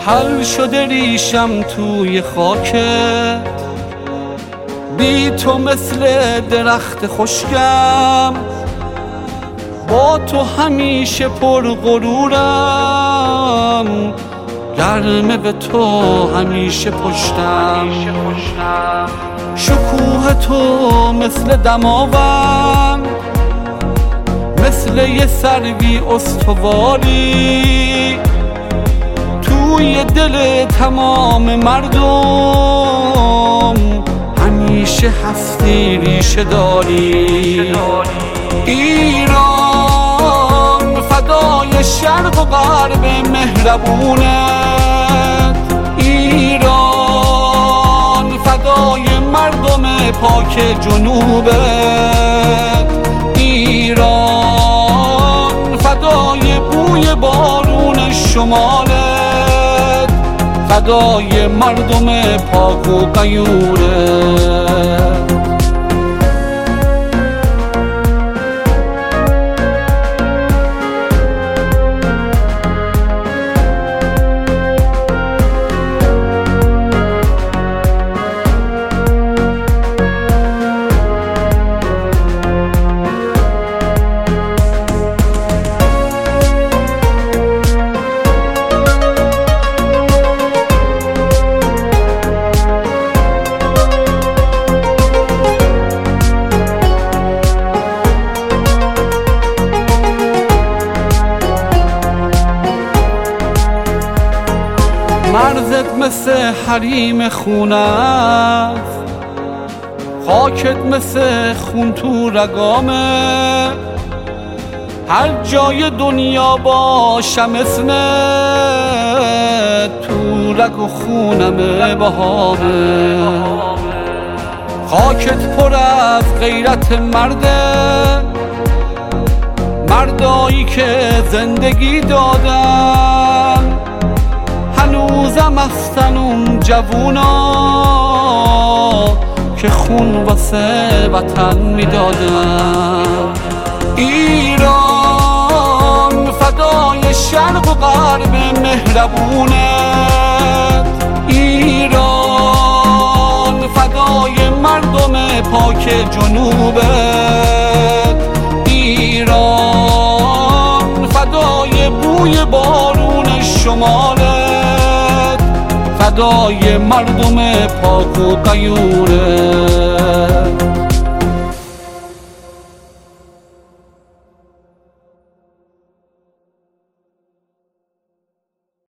حل شده ریشم توی خاکت، بی تو مثل درخت خشکم، با تو همیشه پر غرورم، گرمه به تو همیشه پشتم. شکوه تو مثل دماوند، مثل یه سروی استواری، توی دل تمام مردم همیشه هستی، ریشه داری. ایران فدای شرق و غرب مهربونت، ایران فدای مردم پاک جنوبت، ایران فدای بوی بارون شمالت، فدای مردم پاک و غیورت. مرزت مثل حریم خونه است، خاکت مثل خون تو رگامه، هر جای دنیا باشم اسمت، تو رگ و خونم بهامه. خاکت پر از غیرت مردایی که زندگی دادن، هنوزم هستن اون جوونا که خون واسه وطن میدادن. ایران فدای شرق و غرب مهربونت، ایران فدای مردم پاک جنوبت، ایران فدای بوی بارون شمالت، فدای مردم پاک و غیورت.